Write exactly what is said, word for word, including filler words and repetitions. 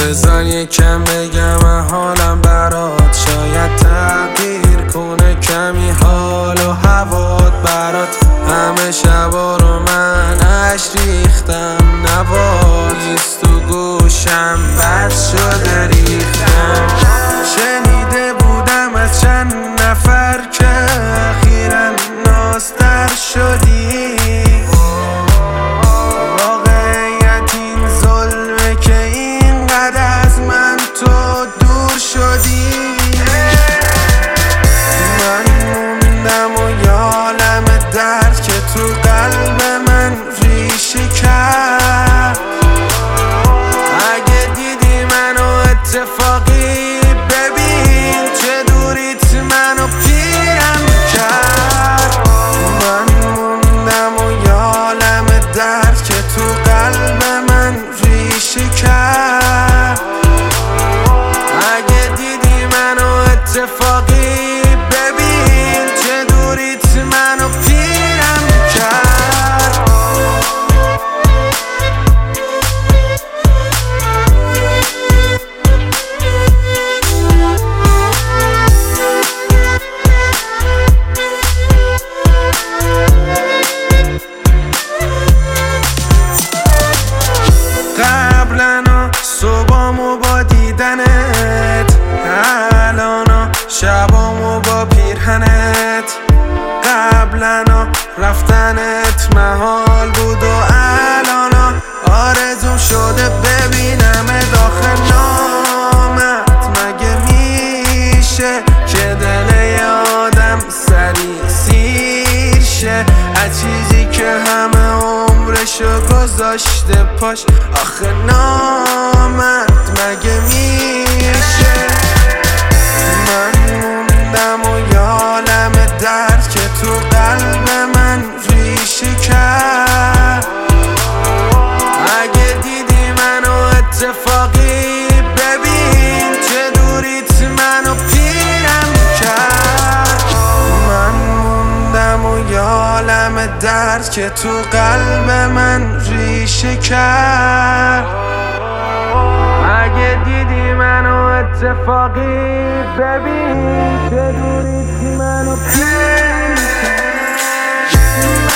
بذار یکم بگم حالم برات، شاید تغییر کنه کمی حال و هوات برات. همه شبا رو من اش ریختم، نبات نیست تو گوشم، بد شده ریختم. شنیده بودم از چند نفر که اخیراً نازتر شدی، واقعیت این ظلمه که اینقدر از من تو دور شدی. من موندم و یالم درد که تو قلب من ریشه کرد. اگه دیدی منو اتفاقی ببین چه دوریت منو پیرم کرد. من موندم و یالم درد که تو قلب من ریشه کرد. اگه دیدی منو اتفاقی ببین چه دوریت منو پیرم کرد. قبلنا صبحامو با دیدنت، الانو شبامو با پیرهنت. قبلنا رفتنت محال بود و الانو آرزوم شده ببینم داخل نامت. مگه میشه که دل آدم سریع سیر شه از چیزی که همه عمرشو گذاشته پاش؟ آخه نامت مگه میشه؟ من موندم و یالم درد که تو قلب من ریشه کرد. اگه دیدی منو اتفاقی ببین چه دوریت منو پیرم کرد. من موندم و یالم درد که تو قلب من ریشه کرد. اگه دیدی منو اتفاقی ببین چه دوریت منو پیرم کرد.